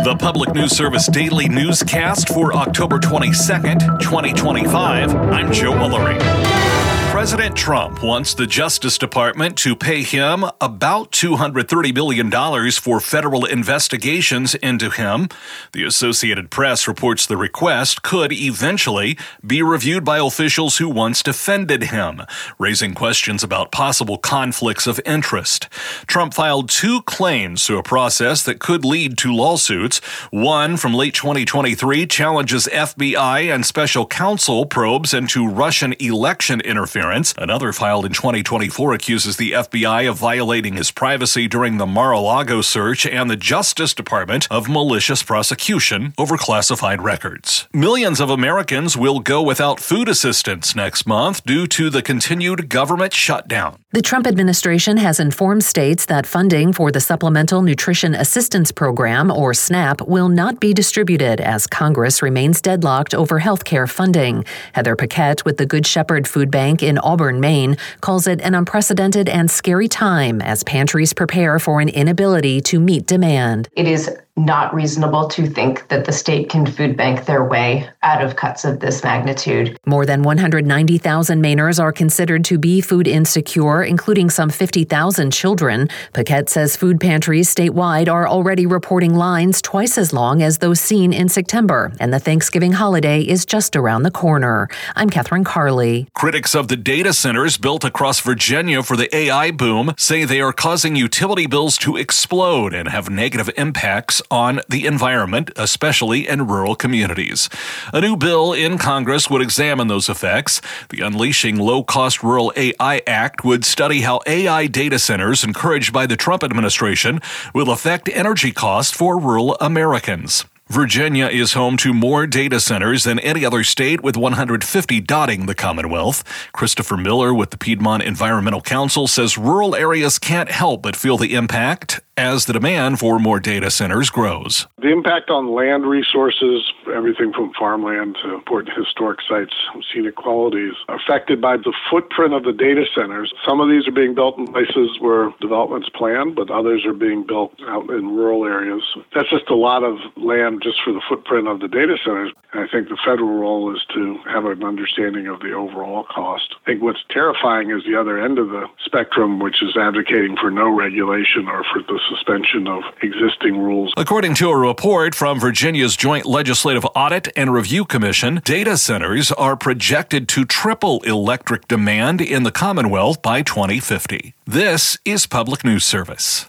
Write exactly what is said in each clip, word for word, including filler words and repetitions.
The Public News Service Daily Newscast for October twenty-second, twenty twenty-five. I'm Joe Ullery. President Trump wants the Justice Department to pay him about two hundred thirty billion dollars for federal investigations into him. The Associated Press reports the request could eventually be reviewed by officials who once defended him, raising questions about possible conflicts of interest. Trump filed two claims through a process that could lead to lawsuits. One from late twenty twenty-three challenges F B I and special counsel probes into Russian election interference. Another filed in twenty twenty-four accuses the F B I of violating his privacy during the Mar-a-Lago search and the Justice Department of malicious prosecution over classified records. Millions of Americans will go without food assistance next month due to the continued government shutdown. The Trump administration has informed states that funding for the Supplemental Nutrition Assistance Program, or SNAP, will not be distributed as Congress remains deadlocked over health care funding. Heather Paquette with the Good Shepherd Food Bank in Auburn, Maine, calls it an unprecedented and scary time as pantries prepare for an inability to meet demand. It is not reasonable to think that the state can food bank their way out of cuts of this magnitude. More than one hundred ninety thousand Mainers are considered to be food insecure, including some fifty thousand children. Paquette says food pantries statewide are already reporting lines twice as long as those seen in September, and the Thanksgiving holiday is just around the corner. I'm Catherine Carley. Critics of the data centers built across Virginia for the A I boom say they are causing utility bills to explode and have negative impacts on the environment, especially in rural communities. A new bill in Congress would examine those effects. The Unleashing Low-Cost Rural A I Act would study how A I data centers encouraged by the Trump administration will affect energy costs for rural Americans. Virginia is home to more data centers than any other state, with one hundred fifty dotting the Commonwealth. Christopher Miller with the Piedmont Environmental Council says rural areas can't help but feel the impact as the demand for more data centers grows. The impact on land resources, everything from farmland to important historic sites, scenic qualities, affected by the footprint of the data centers. Some of these are being built in places where development's planned, but others are being built out in rural areas. That's just a lot of land just for the footprint of the data centers. And I think the federal role is to have an understanding of the overall cost. I think what's terrifying is the other end of the spectrum, which is advocating for no regulation or for the suspension of existing rules. According to a report from Virginia's Joint Legislative Audit and Review Commission, data centers are projected to triple electric demand in the Commonwealth by twenty fifty. This is Public News Service.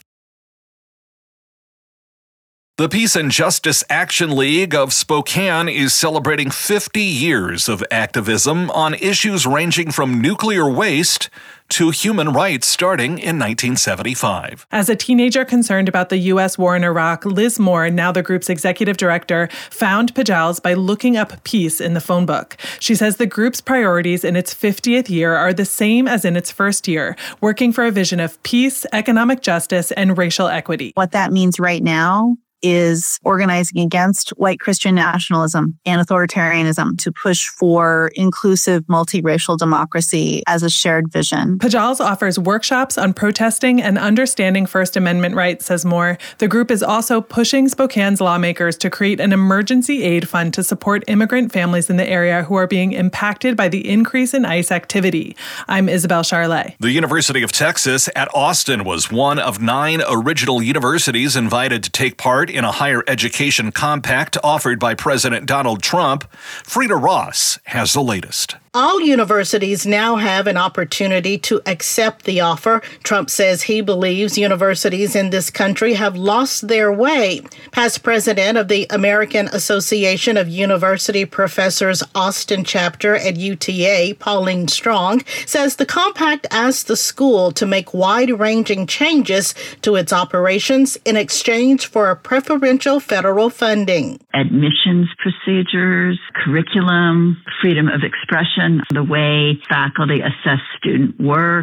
The Peace and Justice Action League of Spokane is celebrating fifty years of activism on issues ranging from nuclear waste to human rights starting in nineteen seventy-five. As a teenager concerned about the U S war in Iraq, Liz Moore, now the group's executive director, found Pajals by looking up peace in the phone book. She says the group's priorities in its fiftieth year are the same as in its first year, working for a vision of peace, economic justice, and racial equity. What that means right now is organizing against white Christian nationalism and authoritarianism to push for inclusive multiracial democracy as a shared vision. Pajals offers workshops on protesting and understanding First Amendment rights, says Moore. The group is also pushing Spokane's lawmakers to create an emergency aid fund to support immigrant families in the area who are being impacted by the increase in ICE activity. I'm Isabel Charlet. The University of Texas at Austin was one of nine original universities invited to take part in a higher education compact offered by President Donald Trump. Frida Ross has the latest. All universities now have an opportunity to accept the offer. Trump says he believes universities in this country have lost their way. Past president of the American Association of University Professors Austin chapter at U T A, Pauline Strong, says the compact asks the school to make wide-ranging changes to its operations in exchange for a preferential federal funding. Admissions procedures, curriculum, freedom of expression, the way faculty assess student work,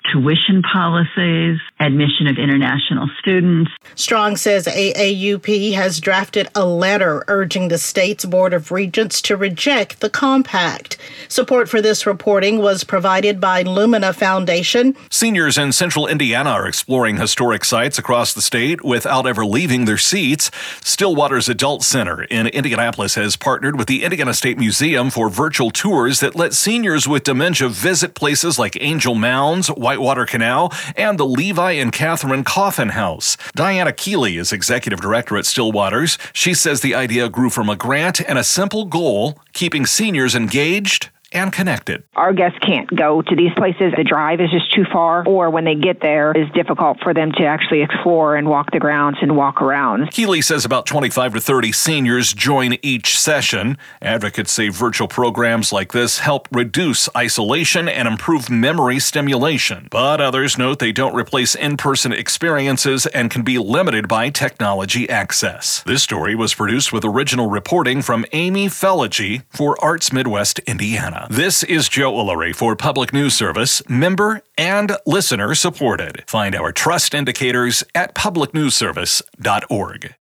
tuition policies, admission of international students. Strong says A A U P has drafted a letter urging the state's Board of Regents to reject the compact. Support for this reporting was provided by Lumina Foundation. Seniors in central Indiana are exploring historic sites across the state without ever leaving their seats. Stillwater's Adult Center in Indianapolis has partnered with the Indiana State Museum for virtual tours that let seniors with dementia visit places like Angel Mounds, Whitewater Canal, and the Levi and Catherine Coffin House. Diana Keeley is executive director at Stillwater's. She says the idea grew from a grant and a simple goal, keeping seniors engaged and connected. Our guests can't go to these places. The drive is just too far, or when they get there, it's difficult for them to actually explore and walk the grounds and walk around. Keeley says about twenty-five to thirty seniors join each session. Advocates say virtual programs like this help reduce isolation and improve memory stimulation. But others note they don't replace in-person experiences and can be limited by technology access. This story was produced with original reporting from Amy Felici for Arts Midwest Indiana. This is Joe Ullery for Public News Service, member and listener supported. Find our trust indicators at public news service dot org.